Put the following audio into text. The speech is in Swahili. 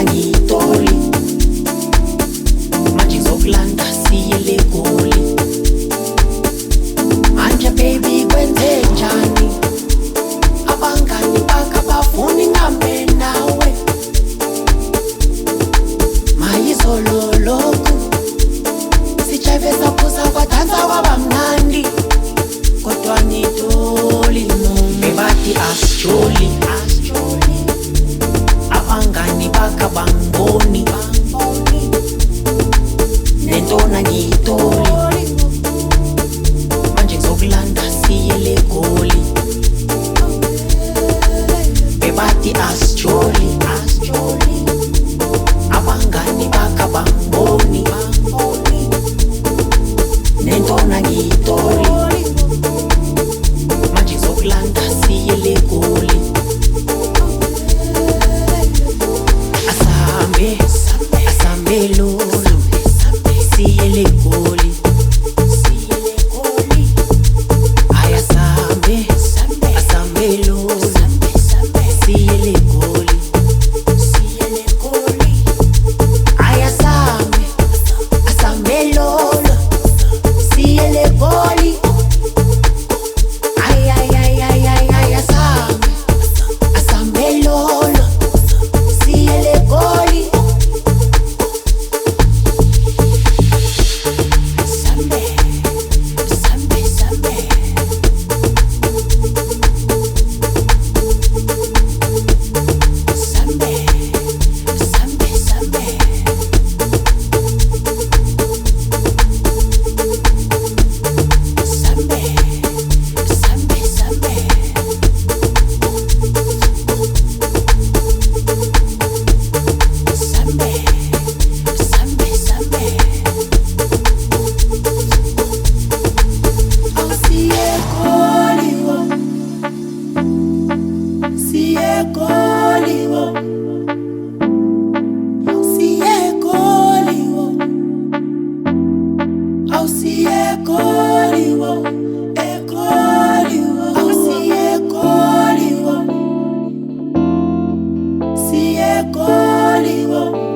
nentona ngiyitori manje ngizokulanda siyele eGoli. Manje baby kwenze njani? Abangani bakho abafuni ngihambe nawe. Mayizolo lokhu sijayive saphuza kwadansa kwaba mnandi, kodwa ngitoli bebathi asijoli. Abangani bakho bangiboni nentona ngiyitori manje ngizokulanda siyele eGoli. Bebathi asijoli, abangani bakho bangiboni nentona ngiyitori manje ngizokulanda siyele eGoli. Asambe lolo siyele eGoli. Ay asambe lolo siyele eGoli. Ay asambe lolo siyele eGoli. Ay asambe lolo siyele eGoli. See